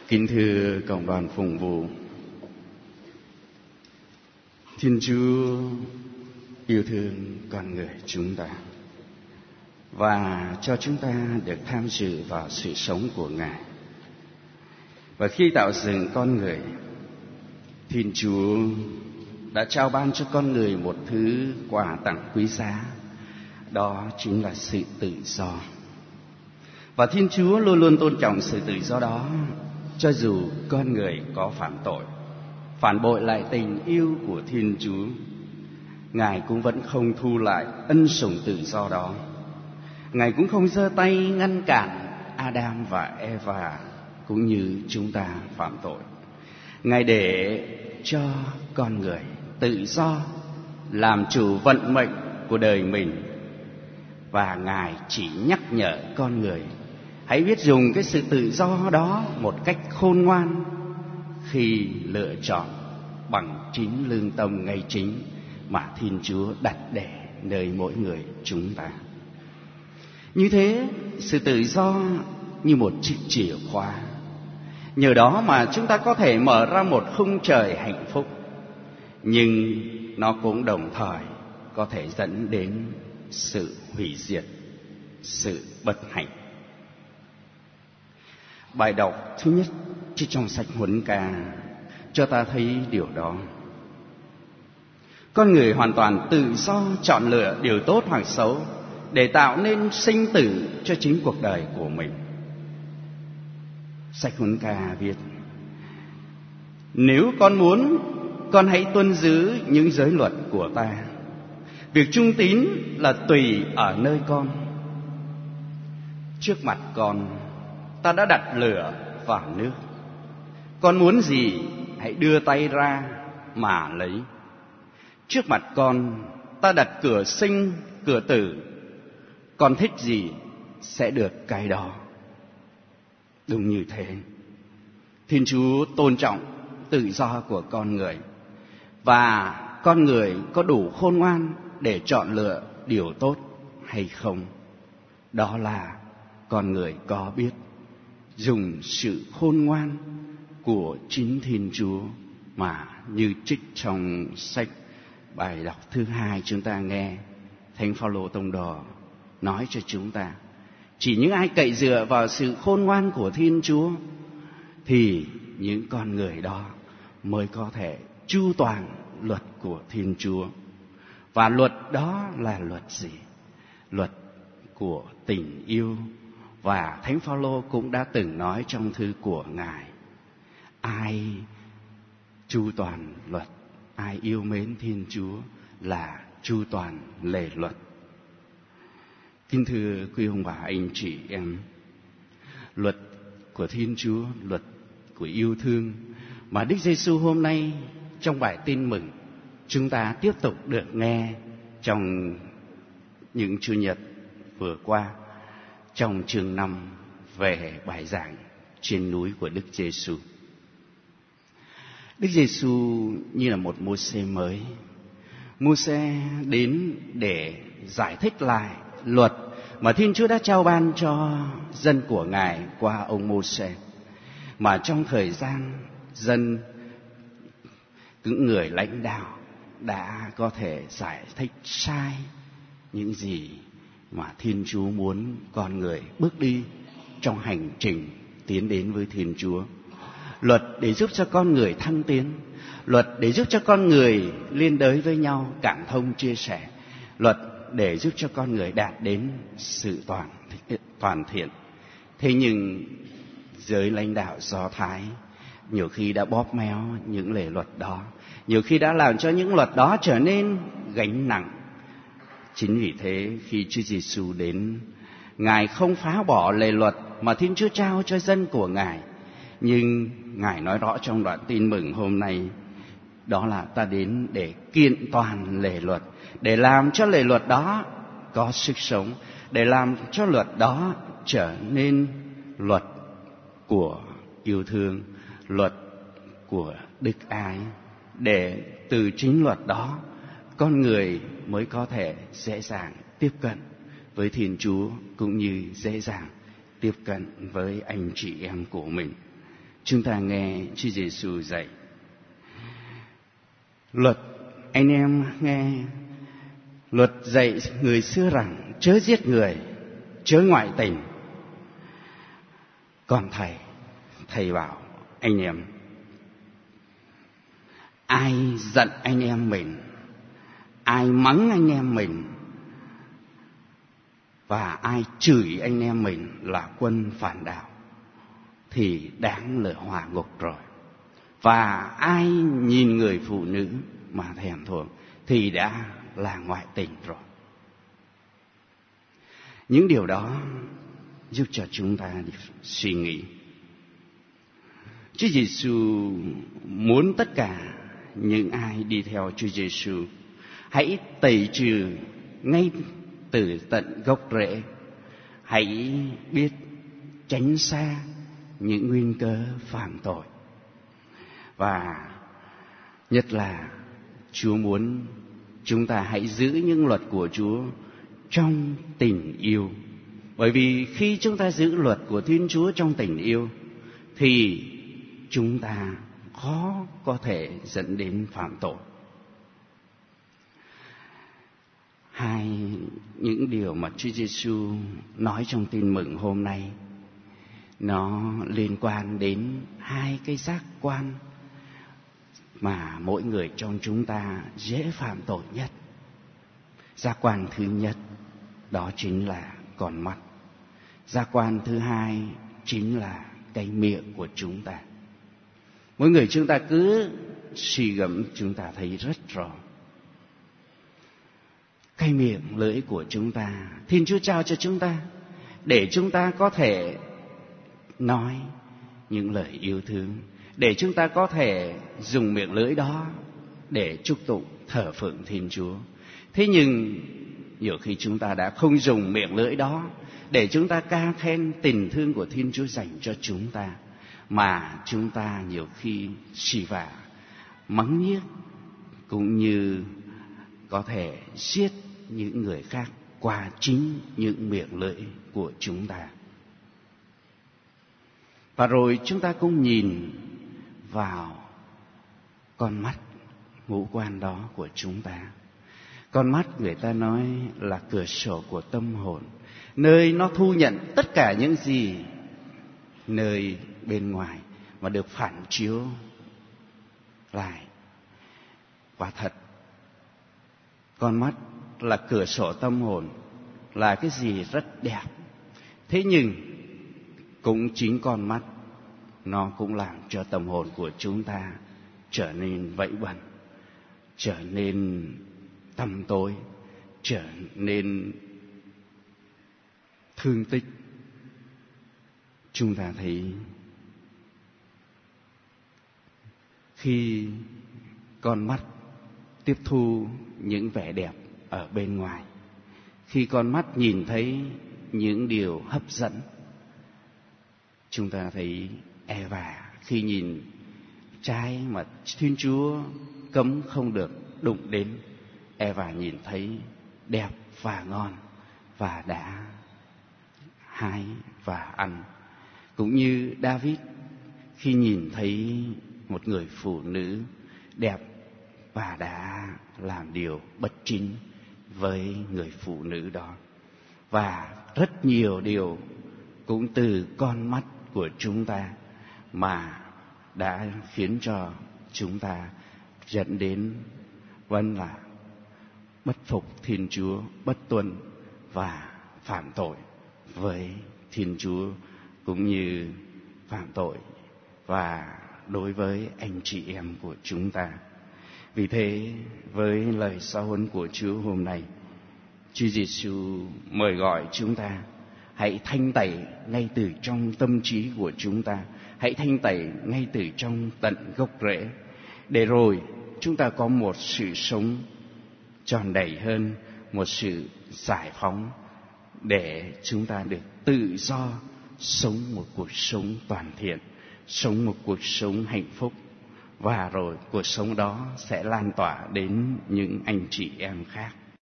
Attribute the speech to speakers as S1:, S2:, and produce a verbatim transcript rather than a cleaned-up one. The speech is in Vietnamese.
S1: Kính thưa cộng đoàn phụng vụ, Thiên Chúa yêu thương con người chúng ta và cho chúng ta được tham dự vào sự sống của Ngài. Và khi tạo dựng con người, Thiên Chúa đã trao ban cho con người một thứ quà tặng quý giá, đó chính là sự tự do. Và Thiên Chúa luôn luôn tôn trọng sự tự do đó, cho dù con người có phạm tội, phản bội lại tình yêu của Thiên Chúa, Ngài cũng vẫn không thu lại ân sủng tự do đó. Ngài cũng không giơ tay ngăn cản Adam và Eva cũng như chúng ta phạm tội. Ngài để cho con người tự do làm chủ vận mệnh của đời mình, và Ngài chỉ nhắc nhở con người hãy biết dùng cái sự tự do đó một cách khôn ngoan khi lựa chọn bằng chính lương tâm ngay chính mà Thiên Chúa đặt để nơi mỗi người chúng ta. Như thế, sự tự do như một chiếc chìa khóa, nhờ đó mà chúng ta có thể mở ra một khung trời hạnh phúc, nhưng nó cũng đồng thời có thể dẫn đến sự hủy diệt, sự bất hạnh. Bài đọc thứ nhất trong sách Huấn Ca cho ta thấy điều đó. Con người hoàn toàn tự do chọn lựa điều tốt hoặc xấu để tạo nên sinh tử cho chính cuộc đời của mình. Sách Huấn Ca viết: nếu con muốn, con hãy tuân giữ những giới luật của ta. Việc trung tín là tùy ở nơi con. Trước mặt con, ta đã đặt lửa vào nước. Con muốn gì, hãy đưa tay ra mà lấy. Trước mặt con, ta đặt cửa sinh, cửa tử. Con thích gì sẽ được cái đó. Đúng như thế, Thiên Chúa tôn trọng tự do của con người, và con người có đủ khôn ngoan để chọn lựa điều tốt hay không. Đó là con người có biết dùng sự khôn ngoan của chính Thiên Chúa, mà như trích trong sách bài đọc thứ hai chúng ta nghe Thánh Phaolô Tông Đồ nói cho chúng ta, chỉ những ai cậy dựa vào sự khôn ngoan của Thiên Chúa thì những con người đó mới có thể chu toàn luật của Thiên Chúa. Và luật đó là luật gì? Luật của tình yêu. Và Thánh Phaolô cũng đã từng nói trong thư của Ngài, ai chu toàn luật, ai yêu mến Thiên Chúa là chu toàn lề luật. Kính thưa quý ông bà anh chị em, luật của Thiên Chúa, luật của yêu thương mà Đức Giêsu hôm nay trong bài tin mừng chúng ta tiếp tục được nghe trong những Chủ nhật vừa qua, trong chương năm về bài giảng trên núi của Đức Giêsu. Đức Giêsu như là một Mô-sê mới. Mô-sê đến để giải thích lại luật mà Thiên Chúa đã trao ban cho dân của Ngài qua ông Mô-sê. Mà trong thời gian dân, những người lãnh đạo đã có thể giải thích sai những gì mà Thiên Chúa muốn con người bước đi trong hành trình tiến đến với Thiên Chúa. Luật để giúp cho con người thăng tiến, luật để giúp cho con người liên đới với nhau, cảm thông chia sẻ, luật để giúp cho con người đạt đến sự toàn toàn thiện. Thế nhưng giới lãnh đạo Do Thái nhiều khi đã bóp méo những lề luật đó, nhiều khi đã làm cho những luật đó trở nên gánh nặng. Chính vì thế khi Chúa Giêsu đến, Ngài không phá bỏ lề luật mà Thiên Chúa trao cho dân của Ngài, nhưng Ngài nói rõ trong đoạn tin mừng hôm nay, đó là ta đến để kiện toàn lề luật, để làm cho lề luật đó có sức sống, để làm cho luật đó trở nên luật của yêu thương, luật của đức ái, để từ chính luật đó con người mới có thể dễ dàng tiếp cận với Thiên Chúa, cũng như dễ dàng tiếp cận với anh chị em của mình. Chúng ta nghe Chúa Giêsu dạy. Luật, anh em nghe, luật dạy người xưa rằng chớ giết người, chớ ngoại tình. Còn thầy, thầy bảo anh em, ai giận anh em mình, ai mắng anh em mình, và ai chửi anh em mình là quân phản đạo thì đáng lửa hỏa ngục rồi. Và ai nhìn người phụ nữ mà thèm thuồng thì đã là ngoại tình rồi. Những điều đó giúp cho chúng ta suy nghĩ. Chúa Giêsu muốn tất cả những ai đi theo Chúa Giêsu hãy tẩy trừ ngay từ tận gốc rễ. Hãy biết tránh xa những nguyên cớ phạm tội. Và nhất là Chúa muốn chúng ta hãy giữ những luật của Chúa trong tình yêu. Bởi vì khi chúng ta giữ luật của Thiên Chúa trong tình yêu thì chúng ta khó có thể dẫn đến phạm tội. Hai những điều mà Chúa Giêsu nói trong tin mừng hôm nay nó liên quan đến hai cái giác quan mà mỗi người trong chúng ta dễ phạm tội nhất. Giác quan thứ nhất đó chính là con mắt. Giác quan thứ hai chính là cái miệng của chúng ta. Mỗi người chúng ta cứ suy gẫm, chúng ta thấy rất rõ. Cái miệng lưỡi của chúng ta, Thiên Chúa trao cho chúng ta để chúng ta có thể nói những lời yêu thương, để chúng ta có thể dùng miệng lưỡi đó để chúc tụng thờ phượng Thiên Chúa. Thế nhưng nhiều khi chúng ta đã không dùng miệng lưỡi đó để chúng ta ca khen tình thương của Thiên Chúa dành cho chúng ta, mà chúng ta nhiều khi xì vả, mắng nhiếc, cũng như có thể giết những người khác qua chính những miệng lưỡi của chúng ta. Và rồi chúng ta cũng nhìn vào con mắt ngũ quan đó của chúng ta. Con mắt người ta nói là cửa sổ của tâm hồn, nơi nó thu nhận tất cả những gì nơi bên ngoài và được phản chiếu lại. Quả thật, con mắt là cửa sổ tâm hồn, là cái gì rất đẹp. Thế nhưng cũng chính con mắt nó cũng làm cho tâm hồn của chúng ta trở nên vẫy bẩn, trở nên tăm tối, trở nên thương tích. Chúng ta thấy khi con mắt tiếp thu những vẻ đẹp ở bên ngoài, khi con mắt nhìn thấy những điều hấp dẫn, chúng ta thấy Eva khi nhìn trái mà Thiên Chúa cấm không được đụng đến, Eva nhìn thấy đẹp và ngon và đã hái và ăn. Cũng như David khi nhìn thấy một người phụ nữ đẹp và đã làm điều bất chính với người phụ nữ đó. Và rất nhiều điều cũng từ con mắt của chúng ta mà đã khiến cho chúng ta dẫn đến vẫn là bất phục Thiên Chúa, bất tuân và phạm tội với Thiên Chúa, cũng như phạm tội và đối với anh chị em của chúng ta. Vì thế, với lời giáo huấn của Chúa hôm nay, Chúa Giêsu mời gọi chúng ta hãy thanh tẩy ngay từ trong tâm trí của chúng ta, hãy thanh tẩy ngay từ trong tận gốc rễ, để rồi chúng ta có một sự sống tròn đầy hơn, một sự giải phóng, để chúng ta được tự do sống một cuộc sống toàn thiện, sống một cuộc sống hạnh phúc. Và rồi cuộc sống đó sẽ lan tỏa đến những anh chị em khác.